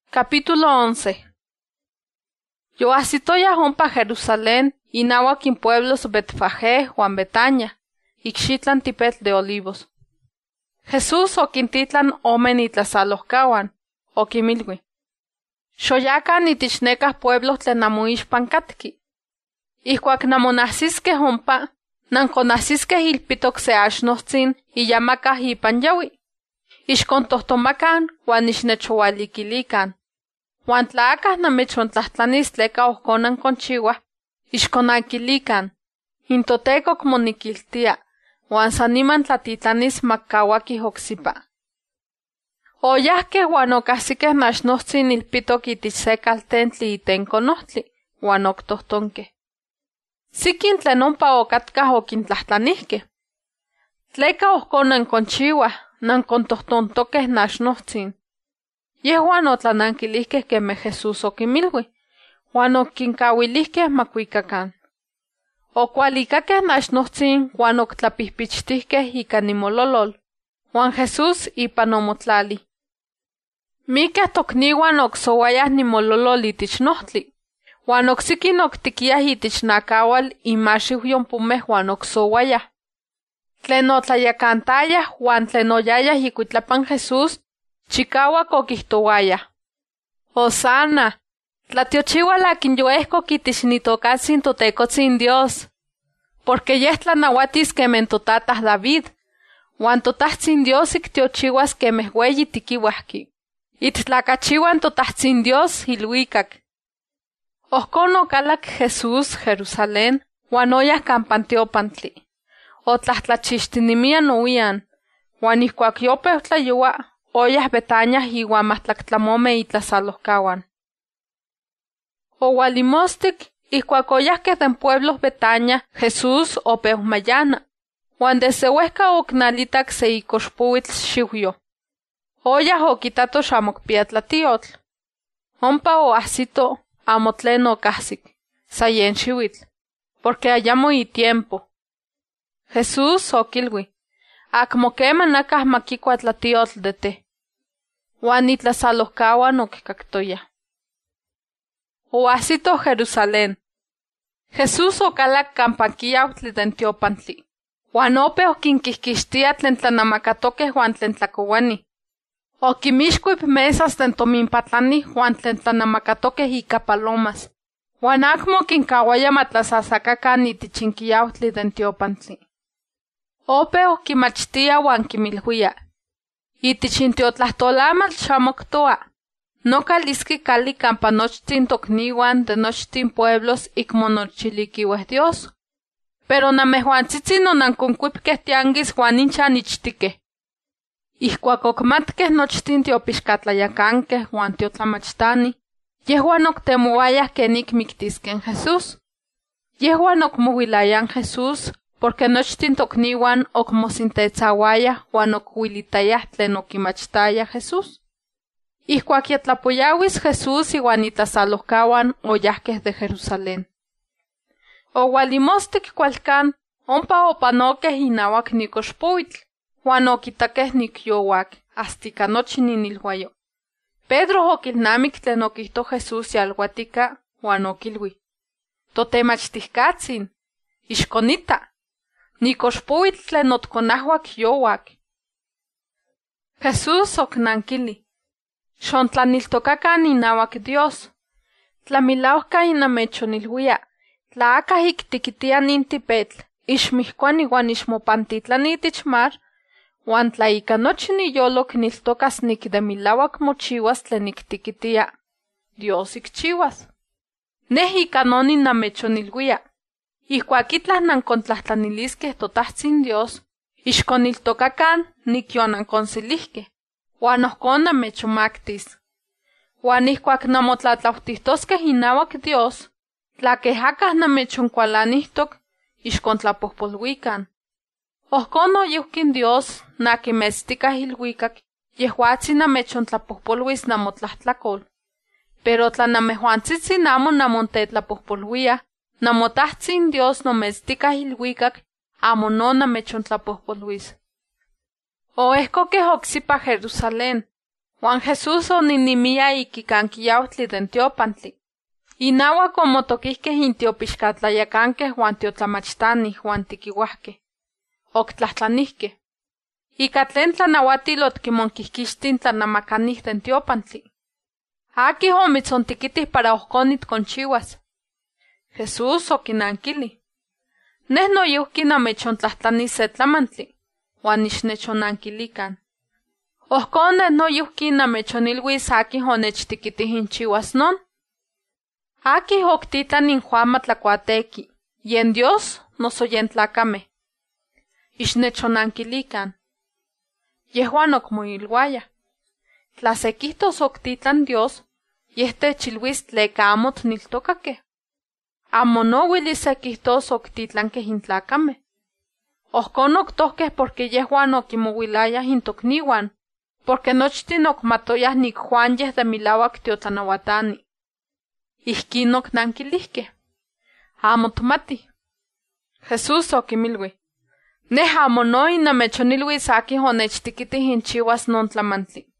Capítulo 11. Yoahsitoyah ompa Jerusalén, inauac in pueblos Betfagé Juan Betania, icxitlan tipetl de Olivos. Jesús oquintitlan omen itlasalohcahuan, oquimilui: Xoyacan itichneca pueblos tlen namoixpan catqui. Ihcuac namonahsisqueh ompa, nanconahsisqueh ilpitoc se axnohtzin iyamacah ipan yaui. Ixcontohtomacan huan ixnechoualiquilican. Huan tla acah namechontlahtlaniis tleca ohcon nanconchiuah, ixconanquilican: Intotecoc moniquiltia, huan san niman tlatitlanis maccauaquih ocsipa. Oyahqueh huan ocahsiqueh naxnohtzin ilpitoc itich se caltentli itenconohtli, huan octohtonqueh. Siquin tlen ompa ocatcah oquintlahtlanihqueh: Tleca ohcon nanconchiuah, nancontohtontoqueh naxnohtzin. Yehuan otlananquilihqueh quemeh Jesús oquimilui, huan oquincauilihqueh macuicacan. Ocualicaqueh naxnohtzin huan octlapihpichtihqueh ica nimololol, huan Jesús ipan omotlali. Miqueh tocniuan ocsouayah nimololol itich nohtli, huan ocsiquin octiquiah itich nacaual inmaxiu yonpomeh huan ocsouayah. Tlen otlayacantayah huan tlen oyayah icuitlapan Jesús, chicauac oquihtouayah: Hosana, tlatiochiual aquin yoehcoc itich nitocatsin Totecotzin Dios, porque yeh tlanauatis quemeh totatah David, huan Totahtzin Dios ictiochiuas quemeh ueyi tiquiuahqui. Ittlacachiuan Totahtzin Dios iluicac. Ohcon ocalac Jesús Jerusalén huan oyah campan teopantli. Otlahtlachichtinimia nowian, huan ihcuac yopeu tlayoua, oyah Betania iuan mahtlactlamomeh itlasalohcahuan. Oualimostic, ihcuac oyahqueh den pueblos Betania, Jesús opeu mayana, huan desde uehca ocnalitac se icoxpouitl xiuyo. Oyah oquitato xamocpia tlatiotl. Ompa oahsito amo tlen ocahsic, sa yen xiuitl, porque ayamo itiempo. Jesús oquilui: Acmo queman acah maquicua tlatiotl de teh. Huan itlasalohcahuan oquicactoyah. Oahsito Jerusalén. Jesús ocalac campa quiautli den teopantli, huan opeu quinquihquixtia tlen tlanamacatoqueh huan tlen tlacouanih. Oquimixcuip mesas den tominpatlanih huan tlen tlanamacatoqueh ica palomas, huan acmo quincauaya matlasasacacan itich inquiautli den teopantli. Opeu quimachtia huan quimiluia: Itich intiotlahtolamach xamoctoa, nocalisqui cali campa nochtin tocniuan de nochtin pueblos icmonochiliquiueh Dios. Pero namehuantzitzin onanconcuipqueh tianguis huan inchan ichtiqueh. Ihcuac ocmatqueh nochtin tiopixcatlayacanqueh huan tiotlamachtani, yehuan octemoayah quenik mictisqueh Jesús. Yehuan ocmohuilayan Jesús, porque nochtin tocniuan ocmosintetzauayah huan ochuilitayah tlen oquimachtaya Jesús. Ihcuac yatlapoyauis Jesús iuan itlasalohcahuan oyahqueh de Jerusalén. Oualimostic cualcan, ompa opanoqueh inauac nicoxpouitl, huan oquitaqueh nicyouac, hasta nochi ninilhuayo. Pedro oquilnamic tlen oquihto Jesús yalhuatica, huan oquilui: Totemachticatzin, ixconita, nicoxpouitl tlen otconahuac youac. Jesús ocnanquili: Xontlaniltocacan inauac Dios. Tlamilauhca inamechonilhuia, tla acah ictiquitia nin tipetl, ixmihcuani huan ixmopantitlani itich mar, huan tla ica nochi niyolo quiniltocas nic de milauac mochiuas tlen ictiquitia, Dios icchiuas. Neh ica nonin namechonilhuia, ihcuac itlah nancontlahtlanilisqueh Totahtzin Dios, ixconiltocacan nic yonanconsilihqueh, huan ohcon namechomactis. Huan ihcuac namotlatlautihtoskeh inauac Dios, tla queh acah namechoncualanihtoc, ixcontlapohpoluican. Ohcon noyihquin Dios naquimetzticah ilhuicac, yehuatzin namechontlapojpoluis namotlahtlacol. Pero tla namehuantzitzin amo namontetlapohpoluiah, Namotahtzin Dios nometzticah ilhuicac, amo no namechontlapojpoluis. Oehcoqueh ocsipa Jerusalén, Juan Jesús oninimia ikikankiyautli den tiopantli. Inawak omotoquihqueh intiopixcatlayacanqueh Juan tiotlamachtani Juan tiquiuahqueh. Octlahtlanihqueh. Ica tlen tlanauatil otquimonquihquixtin tlanamacanih den tiopantli. Aquih omitzontiquitih para ohconit conchiuas. Jesús oquinankili. Neh noyuhqui namechontlahtlani se tlamantli, Juan ixnechonankilican. Ohcon neh noyuhqui namechonilhuis aquih onechtiquitih inchiuas non. Aquih octitlan in Juan matlacuatequi, yen Dios noso yen tlacameh. Ixnechonankilican. Yehuan ocmoilhuaya. Tla sequihtos octitlan Dios, yeh techilhuis tleca amo tniltocaqueh. Amo no uilis sequihtos octitlanqueh in tlacameh. Ohcon octohqueh porque yehuan oquimouilayah intocniuan, porque nochtin ocmatoyah nic Juan yeh de milauac tiotlanauatani. Ihquin ocnankilihqueh. Amo tmatih. Jesús oquimilhui. Neh amo no innamechonilhuis aquih onechtiquitih inchiuas non tlamantli.